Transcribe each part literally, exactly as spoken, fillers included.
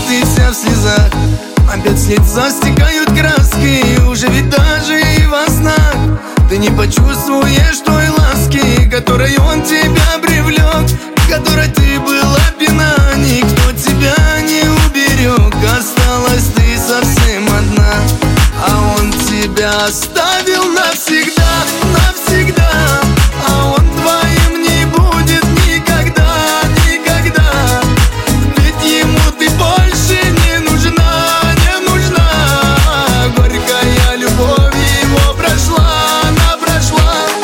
ты вся в слезах. Опять с лица стекают краски, уже ведь даже и во снах ты не почувствуешь той ласки, которой он тебя привлек, которой ты была пьяна. Никто тебя не уберег, осталась ты совсем одна. А он тебя оставил навсегда, навсегда. А он твоим не будет никогда, никогда. Ведь ему ты больше не нужна, не нужна. Горькая любовь его прошла, она прошла.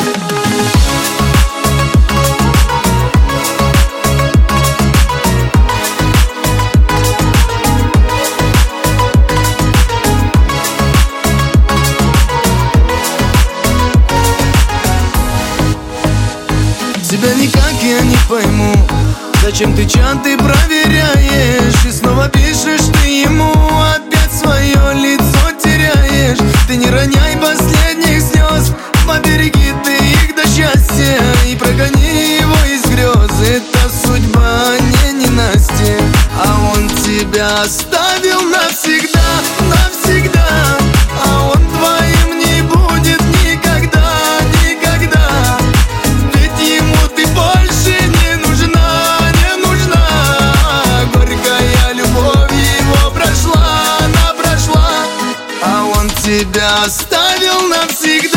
Тебя никак я не пойму, зачем ты чаты проверяешь и снова пишешь ты ему, опять свое лицо теряешь. Ты не роняй последних слез, побереги ты их до счастья и прогони его из грез. Это судьба, не ненастье, а он тебя оставил навсегда, навсегда. А он твоим не будет никогда, никогда. Ведь ему ты больше не нужна, не нужна. Горькая любовь его прошла, она прошла. А он тебя оставил навсегда.